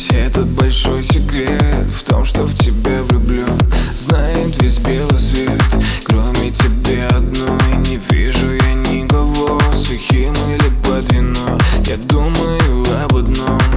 Этот большой секрет в том, что в тебя влюблен. Знает весь белый свет, кроме тебя одной. Не вижу я никого, сухим или под вино. Я думаю об одном: